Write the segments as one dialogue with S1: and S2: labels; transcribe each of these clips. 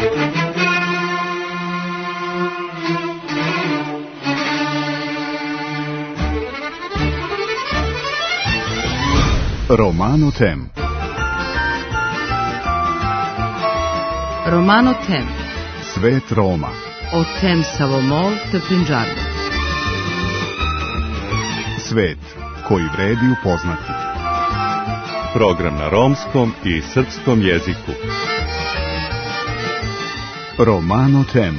S1: Romano Tem.
S2: Romano Tem.
S1: Svet Roma.
S2: O tem Savomol te Punjabi.
S1: Svet koji vredi upoznati.
S3: Program na romskom i srpskom jeziku.
S1: Romano Tem.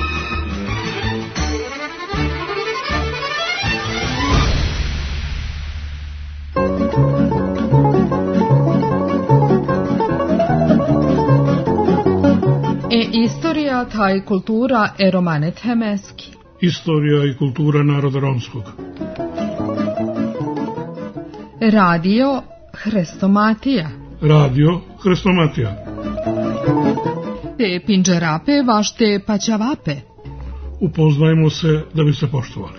S4: Istorija taj kultura romane temeski.
S5: Istorija i kultura naroda romskog.
S4: Radio Hrestomatija.
S5: Radio Hrestomatija.
S4: Te pinđerape vašte paćavape.
S5: Upoznajmo se da bi se poštovali.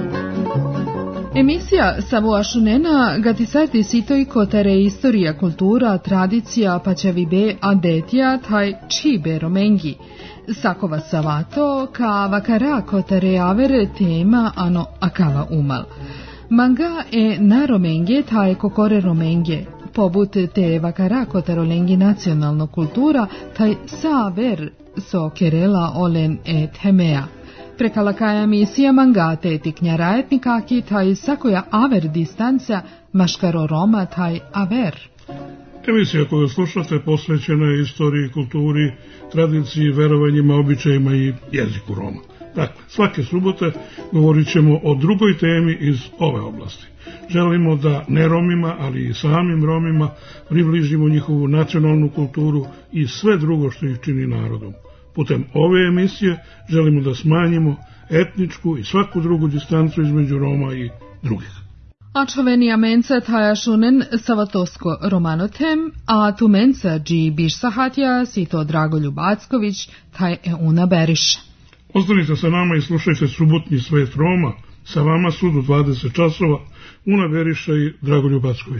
S4: Emisija Savoašunena gatisati sitoj kotere istorija, kultura, tradicija, paćavibe, adetija, taj čibe romengi. Sakova savato, ka vakara kotere avere tema ano akava umal. Manga na romenge, taj kokore romenge. Pobut te vakara kotarolengi nacionalno kultura, taj saver so kerela olen temea. Prekalakaja misija mangate tiknjara etnikaki taj sakoja aver distancija maškaro Roma taj aver.
S5: Emisija koju slušate posvećena je istoriji, kulturi, tradiciji, verovanjima, običajima i jeziku Roma. Dakle, svake subote govorit ćemo o drugoj temi iz ove oblasti. Želimo da ne Romima, ali i samim Romima približimo njihovu nacionalnu kulturu i sve drugo što ih čini narodom. Putem ove emisije želimo da smanjimo etničku i svaku drugu distancu između Roma i drugih.
S4: Ačovenia menca tajašunen savatosko Romano Tem, a tu menca dži biš sahatja si to Dragoljub Acković taj una beriše.
S5: Ostanite sa nama i slušajte subotnji Svet Roma. Sa vama su do 20 časova Una Beriša i Dragoljub Acković.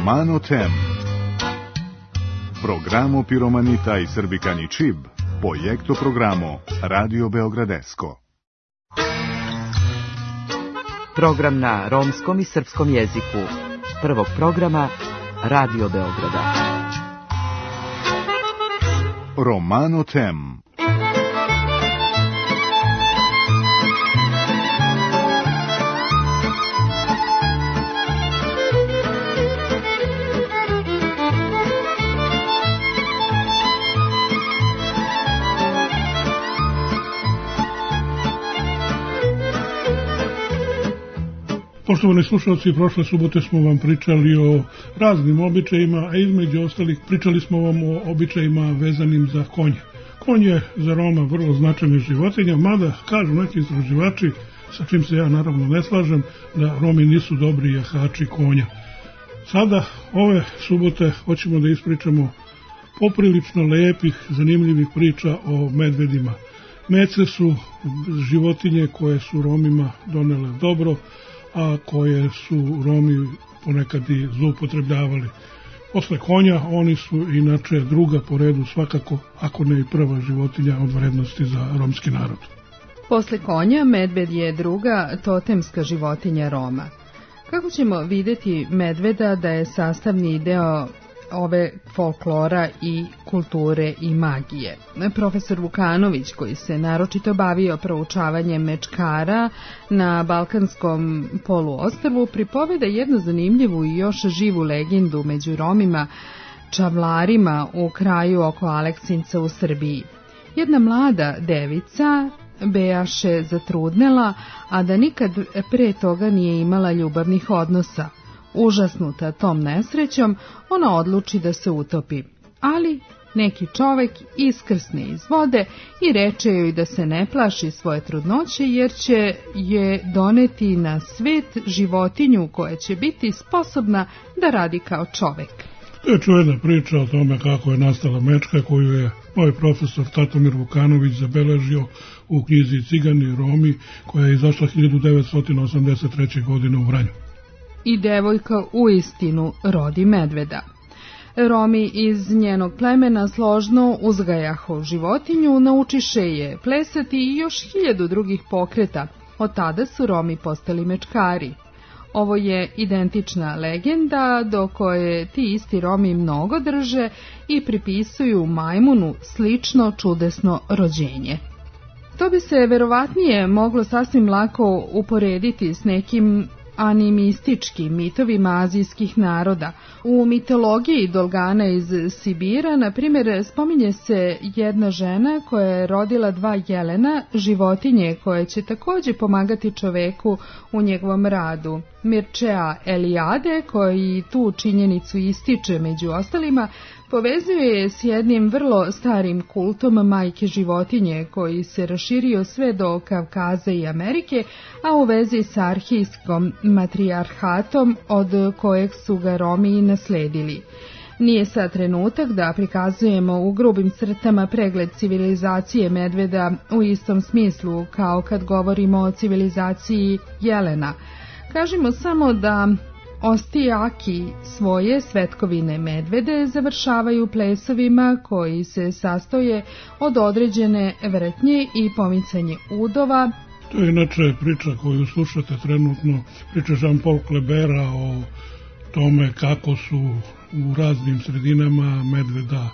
S1: Romano Tem. Programo Piromanita i Srbikani Čib, projekto programo Radio Beogradesko.
S2: Program na romskom i srpskom jeziku prvog programa Radio Beograda.
S1: Romano Tem.
S5: Poštovani slušalci, prošle subote smo vam pričali o raznim običajima, a između ostalih pričali smo vam o običajima vezanim za konje. Konj je za Roma vrlo značajna životinja, mada kažu neki istraživači, sa čim se ja naravno ne slažem, da Romi nisu dobri jahači konja. Sada, ove subote, hoćemo da ispričamo poprilično lepih, zanimljivih priča o medvedima. Mece su životinje koje su Romima donele dobro, a koje su Romi ponekad i zloupotrebljavali. Posle konja oni su inače druga po redu svakako, ako ne i prva životinja od vrednosti za romski narod.
S4: Posle konja medved je druga totemska životinja Roma. Kako ćemo vidjeti medveda da je sastavni deo ove folklora i kulture i magije? Profesor Vukanović, koji se naročito bavio proučavanjem mečkara na Balkanskom poluostrvu, pripoveda jednu zanimljivu i još živu legendu među Romima, čavlarima u kraju oko Aleksinca u Srbiji. Jedna mlada devica bejaše zatrudnela, a da nikad pre toga nije imala ljubavnih odnosa. Užasnuta tom nesrećom, ona odluči da se utopi, ali neki čovek iskrsne iz vode i reče joj da se ne plaši svoje trudnoće, jer će je doneti na svet životinju koja će biti sposobna da radi kao čovek.
S5: To je čuvena priča o tome kako je nastala mečka koju je moj profesor Tatomir Vukanović zabeležio u knjizi Cigani i Romi, koja je izašla 1983. godine u Vranju.
S4: I devojka uistinu rodi medveda. Romi iz njenog plemena složno uzgajahu životinju, naučiše je plesati i još 1000 drugih pokreta. Od tada su Romi postali mečkari. Ovo je identična legenda do koje ti isti Romi mnogo drže i pripisuju majmunu slično čudesno rođenje. To bi se verovatnije moglo sasvim lako uporediti s nekim animističkim mitovima azijskih naroda. U mitologiji Dolgana iz Sibira, na primjer, spominje se jedna žena koja je rodila 2 jelena, životinje koje će također pomagati čoveku u njegovom radu. Mircea Eliade, koji tu činjenicu ističe među ostalima, povezuje je s jednim vrlo starim kultom majke životinje koji se raširio sve do Kavkaza i Amerike, a u vezi s arhijskom matrijarhatom od kojeg su ga Romi nasledili. Nije sad trenutak da prikazujemo u grubim crtama pregled civilizacije medveda u istom smislu kao kad govorimo o civilizaciji jelena. Kažemo samo da ostijaki svoje svetkovine medvede završavaju plesovima koji se sastoje od određene vrtnje i pomicanje udova.
S5: To je inače priča koju slušate trenutno, priča Jean-Paul Klebera o tome kako su u raznim sredinama medveda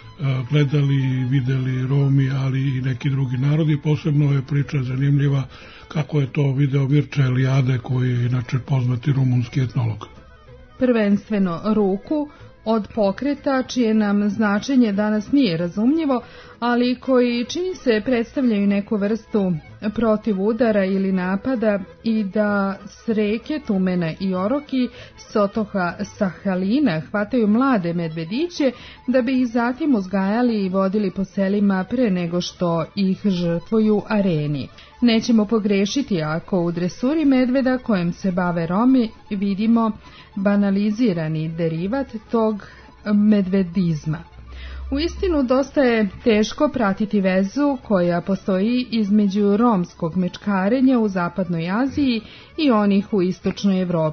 S5: gledali i videli Romi, ali i neki drugi narodi. Posebno je priča zanimljiva kako je to video Mircea Eliade, koji je inače poznati rumunski etnolog.
S4: Prvenstveno ruku od pokreta, čije nam značenje danas nije razumljivo, ali koji čini se predstavljaju neku vrstu protivudara ili napada i da s reke Tumena i Oroki s otoka Sahalina hvataju mlade medvediće da bi ih zatim uzgajali i vodili po selima pre nego što ih žrtvuju areni. Nećemo pogrešiti ako u dresuri medveda kojem se bave Romi vidimo banalizirani derivat tog medvedizma. Uistinu dosta je teško pratiti vezu koja postoji između romskog mečkarenja u zapadnoj Aziji i onih u istočnoj Evropi.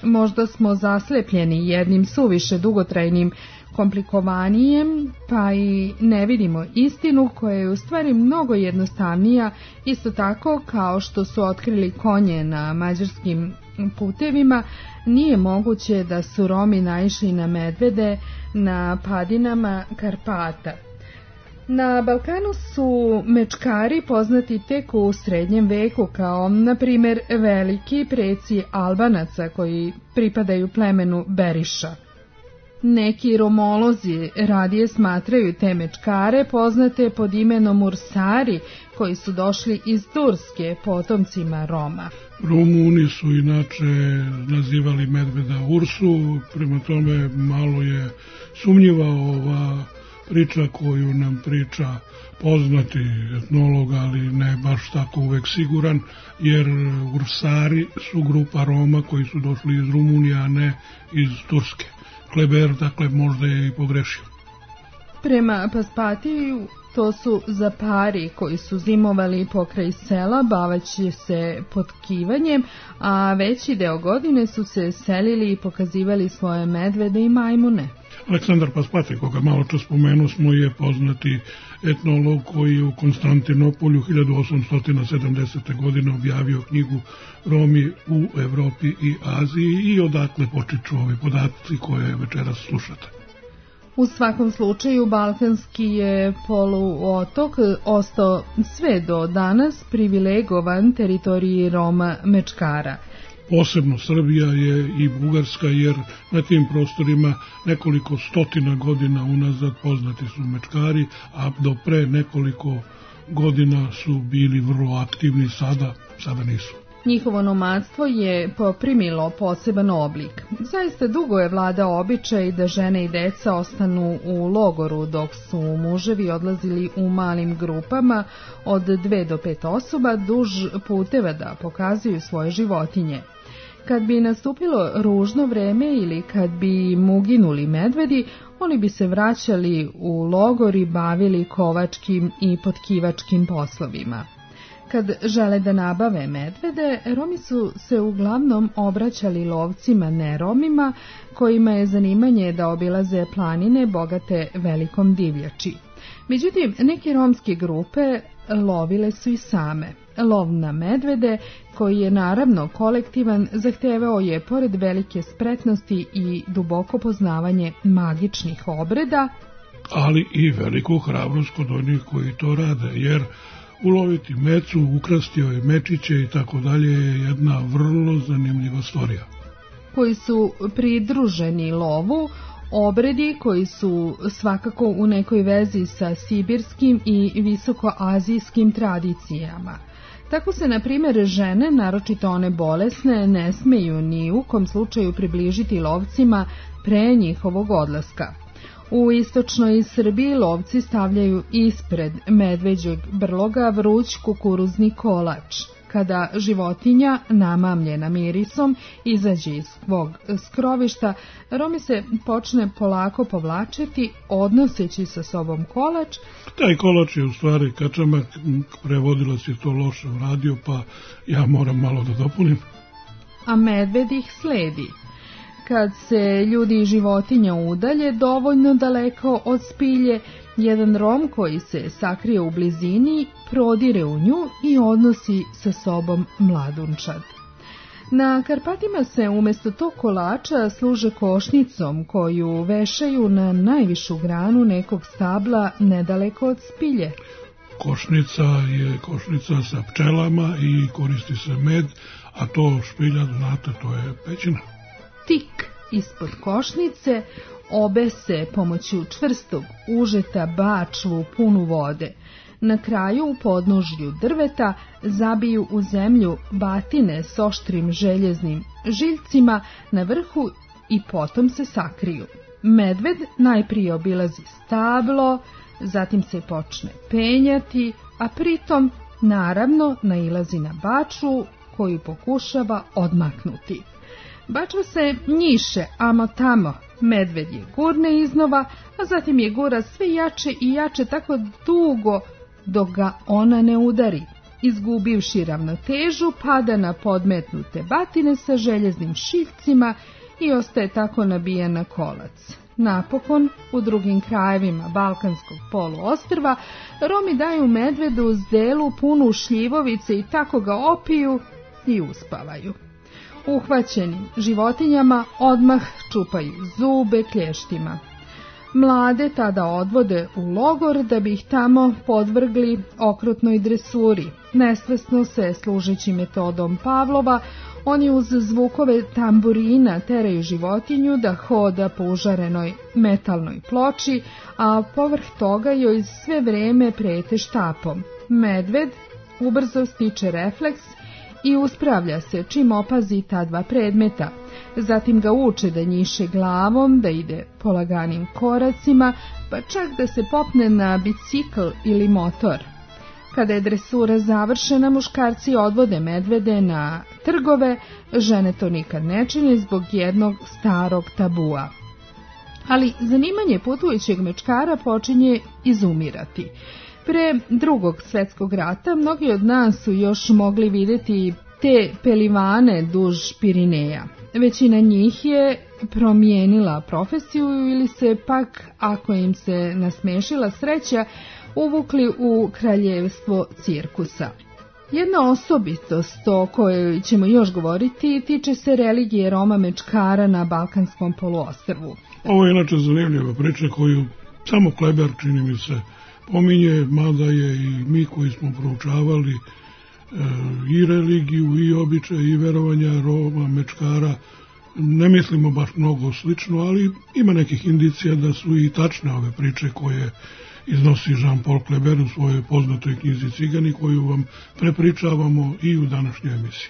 S4: Možda smo zaslepljeni jednim suviše dugotrajnim komplikovanjem, pa i ne vidimo istinu koja je u stvari mnogo jednostavnija, isto tako kao što su otkrili konje na mađarskim putevima, nije moguće da su Romi naišli na medvede na padinama Karpata. Na Balkanu su mečkari poznati tek u srednjem veku kao, na primjer, veliki preci Albanaca koji pripadaju plemenu Beriša. Neki romolozi radije smatraju te mečkare poznate pod imenom Ursari, koji su došli iz Turske potomcima Roma.
S5: Rumuni su inače nazivali medveda Ursu, prema tome malo je sumnjiva ova priča koju nam priča poznati etnolog, ali ne baš tako uvek siguran, jer Ursari su grupa Roma koji su došli iz Rumunije, a ne iz Turske. Kleber, dakle, možda je i pogrešio.
S4: Prema Paspatiju, to su zapari koji su zimovali pokraj sela baveći se potkivanjem, a veći deo godine su se selili i pokazivali svoje medvede i majmune.
S5: Aleksandar Paspati, koga malo čas spomenuo smo, je poznati etnolog koji je u Konstantinopolju 1870. godine objavio knjigu Romi u Evropi i Aziji i odatle potiču ovi podaci koje večeras slušate.
S4: U svakom slučaju, balkanski je poluotok ostao sve do danas privilegovan teritoriji Roma mečkara.
S5: Posebno Srbija je i Bugarska, jer na tim prostorima nekoliko stotina godina unazad poznati su mečkari, a do pre nekoliko godina su bili vrlo aktivni, sada nisu.
S4: Njihovo nomadstvo je poprimilo poseban oblik. Zaista dugo je vladao običaj da žene i deca ostanu u logoru, dok su muževi odlazili u malim grupama od 2 do 5 osoba duž puteva da pokazuju svoje životinje. Kad bi nastupilo ružno vreme ili kad bi uginuli medvedi, oni bi se vraćali u logor i bavili kovačkim i potkivačkim poslovima. Kad žele da nabave medvede, Romi su se uglavnom obraćali lovcima neromima, kojima je zanimanje da obilaze planine bogate velikom divljači. Međutim, neke romske grupe lovile su i same. Lov na medvede, koji je naravno kolektivan, zahtevao je, pored velike spretnosti i duboko poznavanje magičnih obreda,
S5: ali i veliku hrabrost kod onih koji to rade, jer uloviti mecu, ukrasti joj mečiće i tako dalje je jedna vrlo zanimljiva stvarija.
S4: Koji su pridruženi lovu, obredi koji su svakako u nekoj vezi sa sibirskim i visokoazijskim tradicijama. Tako se, na primjer, žene, naročito one bolesne, ne smeju ni u kom slučaju približiti lovcima pre njihovog odlaska. U istočnoj Srbiji lovci stavljaju ispred medveđeg brloga vruć kukuruzni kolač. Kada životinja, namamljena mirisom, izađe iz svog skrovišta, Romi se počne polako povlačiti, odnoseći sa sobom kolač.
S5: Taj kolač je u stvari kačamak, prevodilac je to loše uradio, pa ja moram malo da dopunim.
S4: A medved ih sledi. Kad se ljudi i životinja udalje dovoljno daleko od spilje, jedan Rom koji se sakrije u blizini prodire u nju i odnosi sa sobom mladunčad. Na Karpatima se umjesto tog kolača služe košnicom koju vešaju na najvišu granu nekog stabla nedaleko od spilje.
S5: Košnica je košnica sa pčelama i koristi se med, a to špilja, znate, to je pećina.
S4: Tik ispod košnice obese pomoću čvrstog užeta bačvu punu vode. Na kraju, u podnožju drveta, zabiju u zemlju batine s oštrim željeznim žiljcima na vrhu i potom se sakriju. Medved najprije obilazi stablo, zatim se počne penjati, a pritom naravno nailazi na bačvu koju pokušava odmaknuti. Bačva se njiše amo tamo, medved je gurne iznova, a zatim je gura sve jače i jače tako dugo dok ga ona ne udari. izgubivši ravnotežu, pada na podmetnute batine sa željeznim šiljcima i ostaje tako nabijen na kolac. Napokon, u drugim krajevima Balkanskog poluostrva, Romi daju medvedu zdelu punu šljivovice i tako ga opiju i uspavaju. Uhvaćenim životinjama odmah čupaju zube klještima. Mlade tada odvode u logor da bi ih tamo podvrgli okrutnoj dresuri. Nesvesno se, služeći metodom Pavlova, oni uz zvukove tamburina teraju životinju da hoda po užarenoj metalnoj ploči, a povrh toga joj sve vreme prete štapom. Medved ubrzo stiče refleks i uspravlja se čim opazi ta dva predmeta. Zatim ga uče da njiše glavom, da ide polaganim koracima, pa čak da se popne na bicikl ili motor. Kada je dresura završena, muškarci odvode medvede na trgove, žene to nikad ne čine zbog jednog starog tabua. Ali zanimanje putujućeg mečkara počinje izumirati. Pre Drugog svjetskog rata mnogi od nas su još mogli vidjeti te pelivane duž Pirineja. Većina njih je promijenila profesiju ili se pak, ako im se nasmešila sreća, uvukli u kraljevstvo cirkusa. Jedna osobitost o kojoj ćemo još govoriti tiče se religije Roma mečkara na Balkanskom poluostrvu.
S5: Ovo je inače zanimljiva priča koju samo Kleber, čini mi se, pominje, mada je i mi koji smo proučavali i religiju, i običaje, i verovanja Roma mečkara, ne mislimo baš mnogo slično, ali ima nekih indicija da su i tačne ove priče koje iznosi Jean-Paul Kleber u svojoj poznatoj knjizi Cigani, koju vam prepričavamo i u današnjoj emisiji.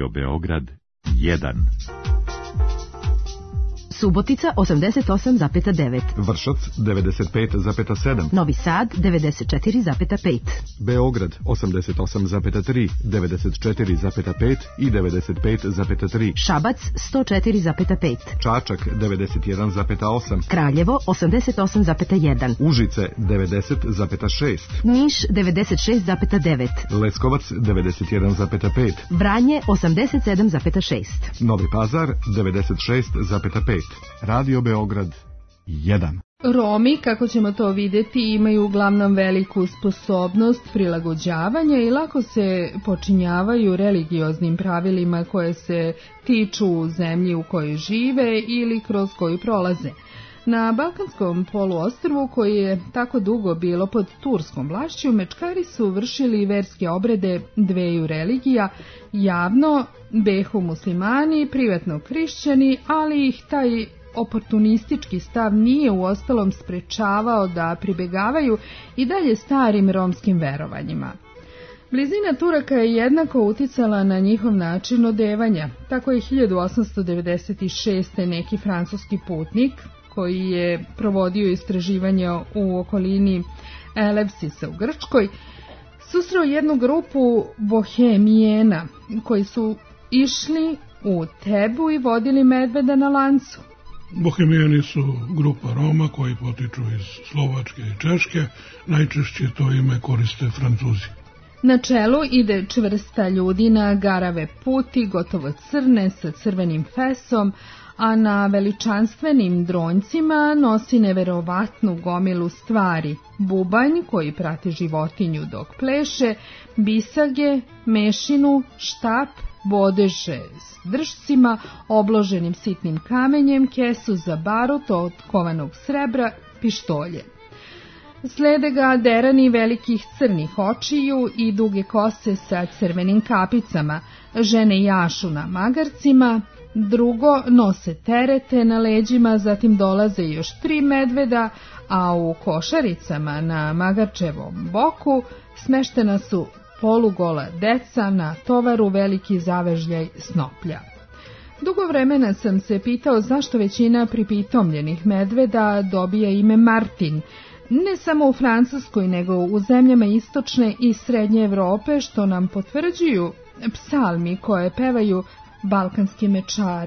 S3: Radio Beograd 1.
S6: Subotica 88,9.
S7: Vršac 95,7.
S6: Novi Sad 94,5.
S7: Beograd 88,3, 94,5 i 95,3.
S6: Šabac 104,5.
S7: Čačak 91,8.
S6: Kraljevo 88,1.
S7: Užice 90,6.
S6: Niš 96,9.
S7: Leskovac 91,5.
S6: Vranje 87,6.
S7: Novi Pazar 96,5. Radio Beograd 1.
S4: Romi, kako ćemo to vidjeti, imaju uglavnom veliku sposobnost prilagođavanja i lako se počinjavaju religioznim pravilima koje se tiču zemlji u kojoj žive ili kroz koju prolaze. Na Balkanskom poluostrvu, koji je tako dugo bilo pod turskom vlašću, mečkari su vršili verske obrede dveju religija, javno behu muslimani, privatno hrišćani, ali ih taj oportunistički stav nije uostalom sprečavao da pribegavaju i dalje starim romskim verovanjima. Blizina Turaka je jednako uticala na njihov način odevanja. Tako je 1896. neki francuski putnik, koji je provodio istraživanja u okolini Elefsisa u Grčkoj, susreo jednu grupu bohemijena koji su išli u Tebu i vodili medveda na lancu.
S5: Bohemijani su grupa Roma koji potiču iz Slovačke i Češke, najčešće to ime koriste Francuzi.
S4: Na čelu ide čvrsta ljudina garave puti, gotovo crne, sa crvenim fesom, a na veličanstvenim dronjcima nosi neverovatnu gomilu stvari. Bubanj koji prati životinju dok pleše, bisage, mešinu, štap, bodeže s držcima, obloženim sitnim kamenjem, kesu za barut od kovanog srebra, pištolje. Slede ga derani velikih crnih očiju i duge kose sa crvenim kapicama, žene jašu na magarcima, drugo nose terete na leđima, zatim dolaze još 3 medveda, a u košaricama na magarčevom boku smeštena su polugola deca, na tovaru veliki zavežljaj snoplja. Dugo vremena sam se pitao zašto većina pripitomljenih medveda dobija ime Martin, ne samo u Francuskoj, nego u zemljama istočne i srednje Evrope, što nam potvrđuju psalmi koje pevaju balkanski mečari.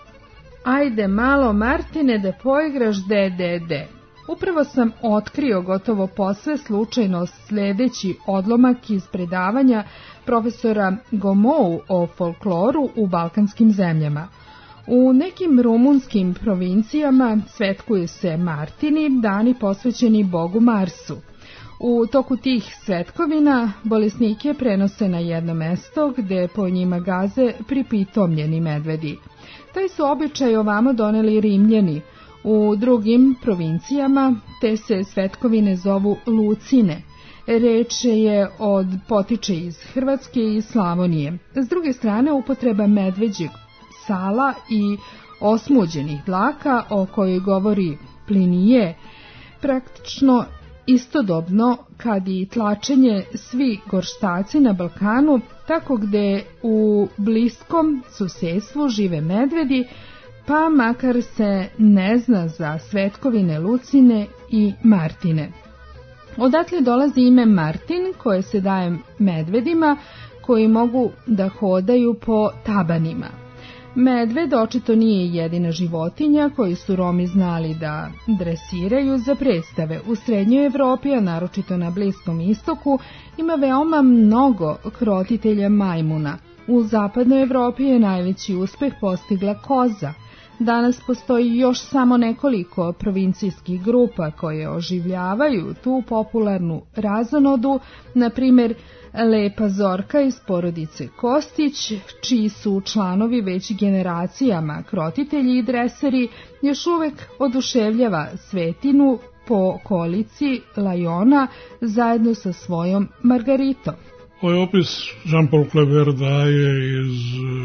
S4: Ajde malo, Martine, da poigraš de. Upravo sam otkrio gotovo posve slučajno sledeći odlomak iz predavanja profesora Gomou o folkloru u balkanskim zemljama. U nekim rumunskim provincijama svetkuju se Martini, dani posvećeni bogu Marsu. U toku tih svetkovina bolesnike prenose na jedno mesto gde po njima gaze pripitomljeni medvedi. Taj su običaj ovamo doneli Rimljani. U drugim provincijama te se svetkovine zovu Lucine. Reč je potiče iz Hrvatske i Slavonije. S druge strane, upotreba medveđeg sala i osmuđenih dlaka, o kojoj govori Plinije, praktično istodobno kad i tlačenje svi gorštaci na Balkanu, tako gde u bliskom susedstvu žive medvedi, pa makar se ne zna za svetkovine Lucine i Martine. Odatle dolazi ime Martin, koje se daje medvedima koji mogu da hodaju po tabanima. Medved očito nije jedina životinja koju su Romi znali da dresiraju za predstave. U srednjoj Evropi, a naročito na Bliskom istoku, ima veoma mnogo krotitelja majmuna. U zapadnoj Evropi je najveći uspeh postigla koza. Danas postoji još samo nekoliko provincijskih grupa koje oživljavaju tu popularnu razonodu, na primjer Lepa Zorka iz porodice Kostić, čiji su članovi već generacijama krotitelji i dreseri, još uvek oduševljava Svetinu po okolici Lajona zajedno sa svojom Margaritom.
S5: Ovaj opis Jean-Paul Kleber daje iz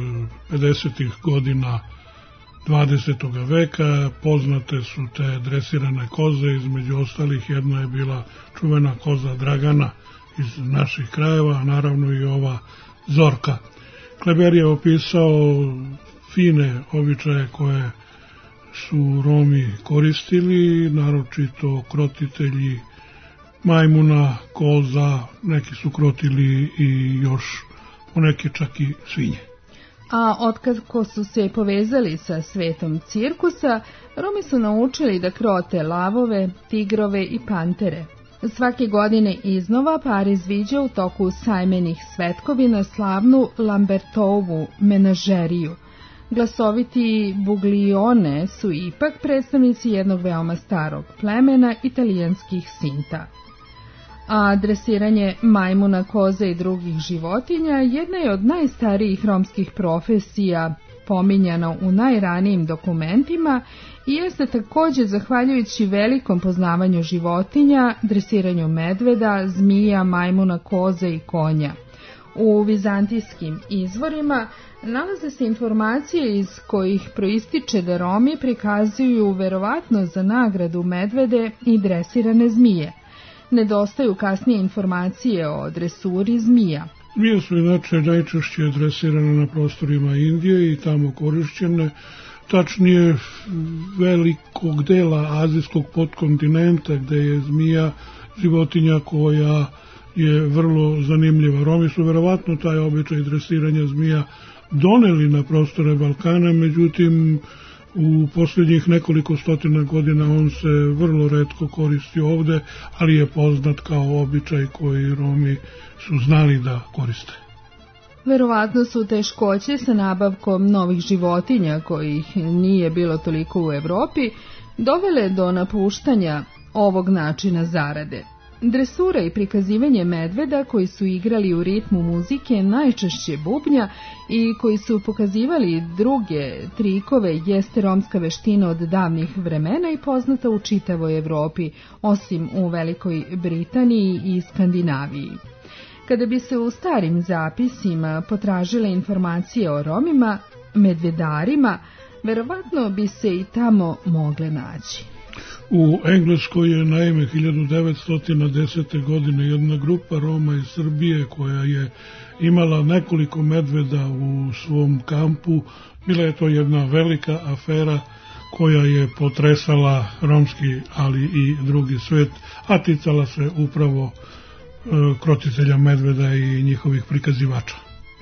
S5: 50. godina 20. veka. Poznate su te dresirane koze, između ostalih jedna je bila čuvena koza Dragana iz naših krajeva, a naravno i ova Zorka. Kleber je opisao fine običaje koje su Romi koristili, naročito krotitelji majmuna, koza, neki su krotili i još poneki čak i svinje.
S4: A otkako su se povezali sa svetom cirkusa, Romi su naučili da krote lavove, tigrove i pantere. Svake godine iznova Pariz viđa u toku sajmenih svetkovina slavnu Lambertovu menažeriju. Glasoviti Buglione su ipak predstavnici jednog veoma starog plemena italijanskih Sinta. A dresiranje majmuna, koze i drugih životinja jedna je od najstarijih romskih profesija, pominjana u najranijim dokumentima i jeste također zahvaljujući velikom poznavanju životinja, dresiranju medveda, zmija, majmuna, koze i konja. U vizantijskim izvorima nalaze se informacije iz kojih proističe da Romi prikazuju verovatno za nagradu medvede i dresirane zmije. Nedostaju kasnije informacije o dresuri zmija.
S5: Zmije su inače najčešće dresirane na prostorima Indije i tamo korišćene, tačnije velikog dela azijskog podkontinenta gde je zmija životinja koja je vrlo zanimljiva. Romi su verovatno taj običaj dresiranja zmija doneli na prostore Balkana, međutim u posljednjih nekoliko stotina godina on se vrlo retko koristi ovde, ali je poznat kao običaj koji Romi su znali da koriste.
S4: Verovatno su teškoće sa nabavkom novih životinja, kojih nije bilo toliko u Evropi, dovele do napuštanja ovog načina zarade. Dresura i prikazivanje medveda koji su igrali u ritmu muzike najčešće bubnja i koji su pokazivali druge trikove jeste romska veština od davnih vremena i poznata u čitavoj Evropi, osim u Velikoj Britaniji i Skandinaviji. Kada bi se u starim zapisima potražile informacije o Romima, medvedarima, verovatno bi se i tamo mogle naći.
S5: U Engleskoj je naime 1910. godine jedna grupa Roma iz Srbije koja je imala nekoliko medveda u svom kampu. Bila je to jedna velika afera koja je potresala romski, ali i drugi svet, a ticala se upravo krotitelja medveda i njihovih prikazivača.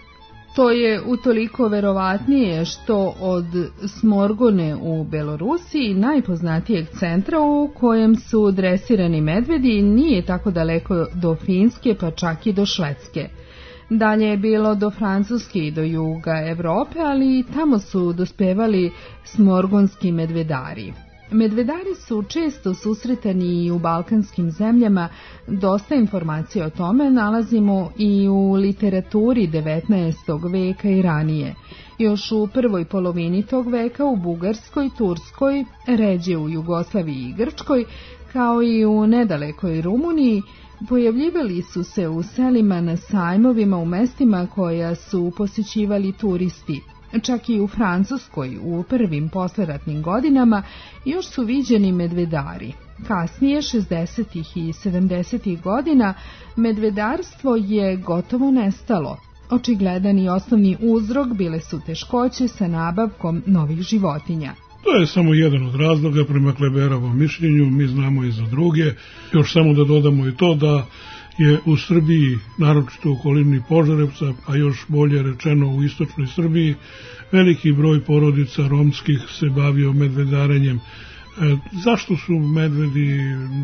S4: To je utoliko verovatnije što od Smorgone u Belorusiji, najpoznatijeg centra u kojem su dresirani medvedi, nije tako daleko do Finske pa čak i do Švedske. Dalje je bilo do Francuske i do juga Evrope, ali i tamo su dospevali smorgonski medvedari. Medvedari su često susretani i u balkanskim zemljama, dosta informacija o tome nalazimo i u literaturi 19. veka i ranije. Još u prvoj polovini tog veka u Bugarskoj, Turskoj, ređe u Jugoslaviji i Grčkoj, kao i u nedalekoj Rumuniji, pojavljivali su se u selima na sajmovima u mestima koja su posjećivali turisti. Čak i u Francuskoj u prvim posleratnim godinama još su viđeni medvedari. Kasnije, 60. i 70. godina, medvedarstvo je gotovo nestalo. Očigledan i osnovni uzrok bile su teškoće sa nabavkom novih životinja.
S5: To je samo jedan od razloga prema Kleberovom mišljenju, mi znamo i za druge. Još samo da dodamo i to da je u Srbiji, naročito u okolini Požarevca, a još bolje rečeno u istočnoj Srbiji, veliki broj porodica romskih se bavio medvedarenjem. Zašto su medvedi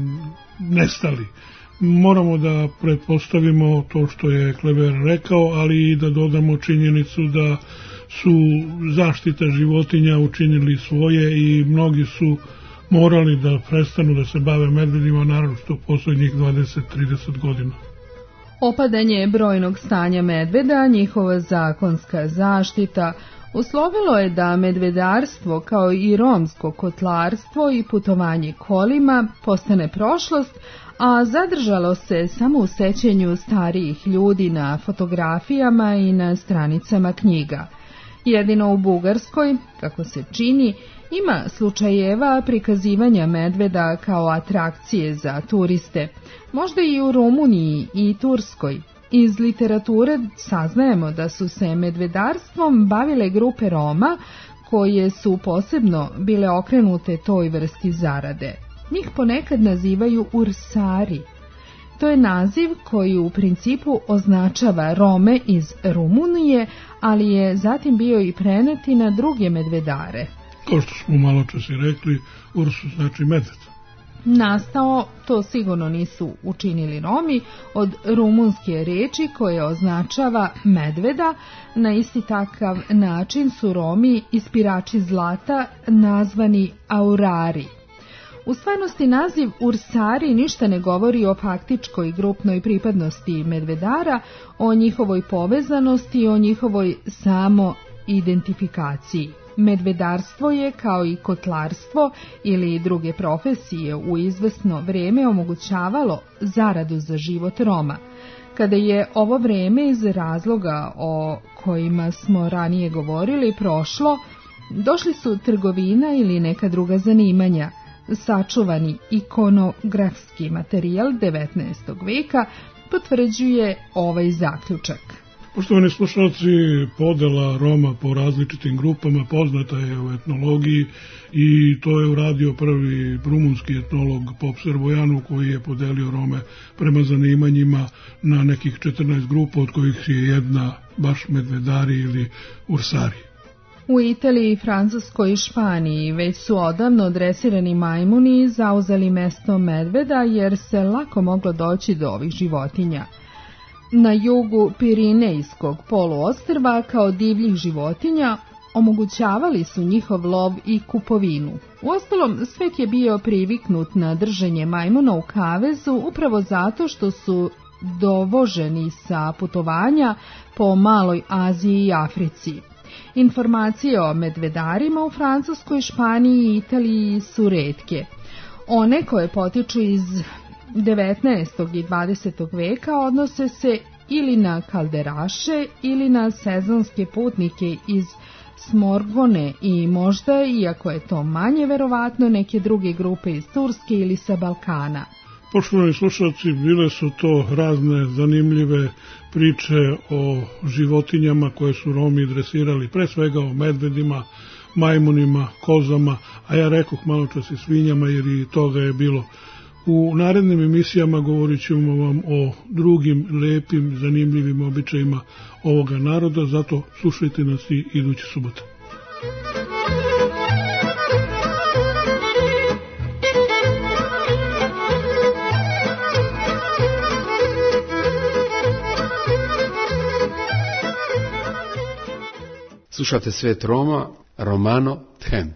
S5: nestali? Moramo da pretpostavimo to što je Kleber rekao, ali i da dodamo činjenicu da su zaštita životinja učinili svoje i mnogi su morali da prestanu da se bave medvedima, naročito poslednjih 20-30 godina.
S4: Opadanje brojnog stanja medveda, njihova zakonska zaštita, uslovilo je da medvedarstvo kao i romsko kotlarstvo i putovanje kolima postane prošlost, a zadržalo se samo u sećenju starijih ljudi na fotografijama i na stranicama knjiga. Jedino u Bugarskoj, kako se čini, ima slučajeva prikazivanja medveda kao atrakcije za turiste. Možda i u Rumuniji i Turskoj. Iz literature saznajemo da su se medvedarstvom bavile grupe Roma koje su posebno bile okrenute toj vrsti zarade. Njih ponekad nazivaju ursari. To je naziv koji u principu označava Rome iz Rumunije, ali je zatim bio i prenet i na druge medvedare.
S5: Kao što smo malo čas i rekli, ursus znači medved.
S4: Nastao, to sigurno nisu učinili Romi, od rumunske reči koja označava medveda. Na isti takav način su Romi ispirači zlata nazvani aurari. U stvarnosti naziv ursari ništa ne govori o faktičkoj grupnoj pripadnosti medvedara, o njihovoj povezanosti i o njihovoj samoidentifikaciji. Medvedarstvo je, kao i kotlarstvo ili druge profesije, u izvesno vreme omogućavalo zaradu za život Roma. Kada je ovo vreme iz razloga o kojima smo ranije govorili prošlo, došli su trgovina ili neka druga zanimanja. Sačuvani ikonografski materijal 19. veka potvrđuje ovaj zaključak.
S5: Poštovani slušalci, podela Roma po različitim grupama poznata je u etnologiji i to je uradio prvi rumunski etnolog Pop Srbojanu, koji je podelio Rome prema zanimanjima na nekih 14 grupa, od kojih je jedna baš medvedari ili ursari.
S4: U Italiji, Francuskoj i Španiji već su odavno dresirani majmuni zauzeli mesto medveda jer se lako moglo doći do ovih životinja. Na jugu Pirinejskog poluostrva kao divljih životinja omogućavali su njihov lov i kupovinu. Uostalom, svet je bio priviknut na držanje majmuna u kavezu upravo zato što su dovoženi sa putovanja po Maloj Aziji i Africi. Informacije o medvedarima u Francuskoj, Španiji i Italiji su retke. One koje potiču iz 19. i 20. veka odnose se ili na kalderaše ili na sezonske putnike iz Smorgone i možda, iako je to manje verovatno, neke druge grupe iz Turske ili sa Balkana.
S5: Poštovani slušalci, bile su to razne zanimljive priče o životinjama koje su Romi dresirali, pre svega o medvedima, majmunima, kozama, a ja rekoh malo čas i svinjama jer i toga je bilo. U narednim emisijama govorit ćemo vam o drugim lepim, zanimljivim običajima ovoga naroda, zato slušajte nas i iduće subote.
S8: Slušate Svet Roma, Romano Them.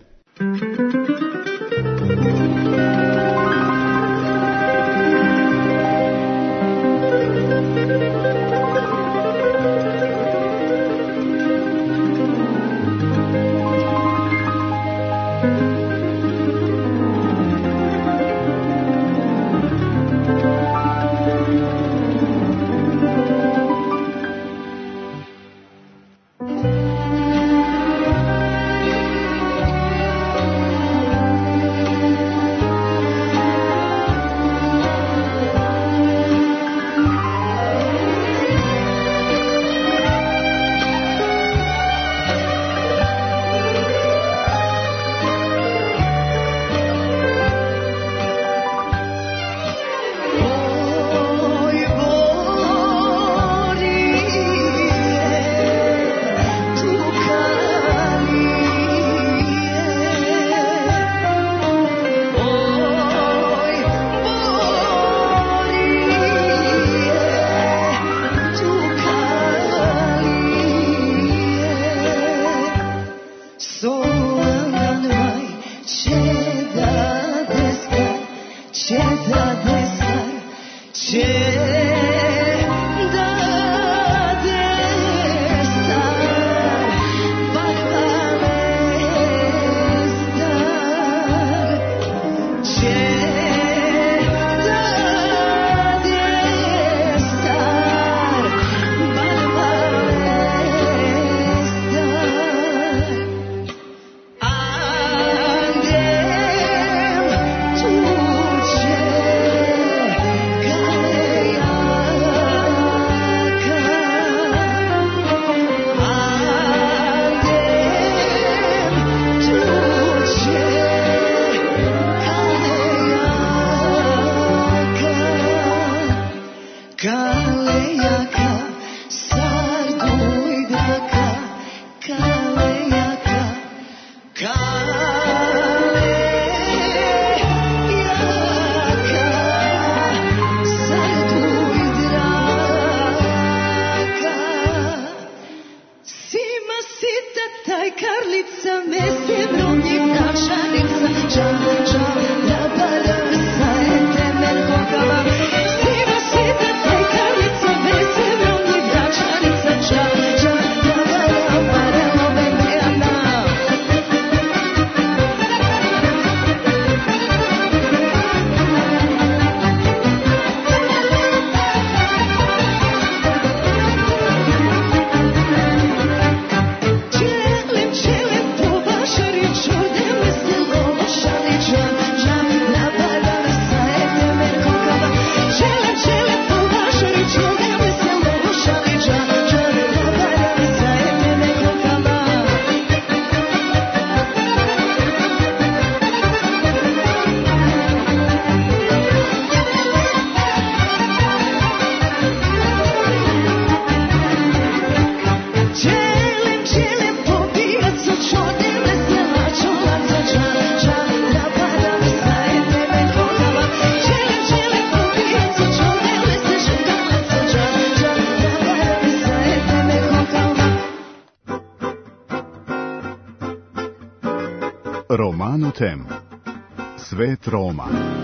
S1: Romano Tem. Svet Roma.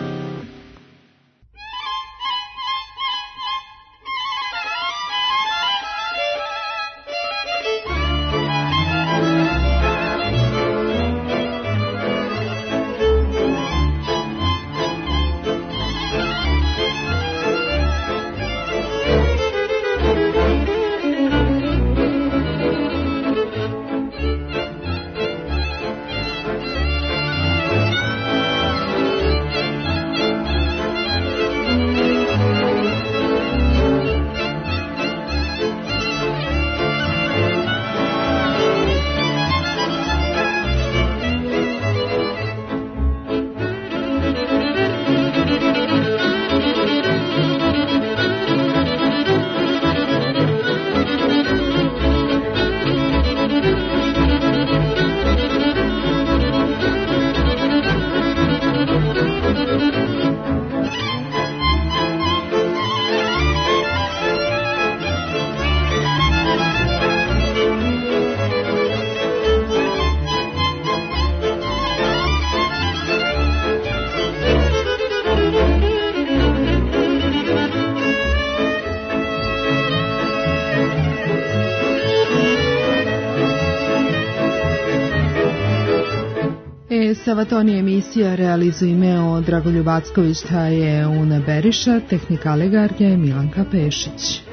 S4: Savatoni emisija realizuje imeo Dragoljub Acković, ta je Una Beriša, tehnika Legarja je Milanka Pešić.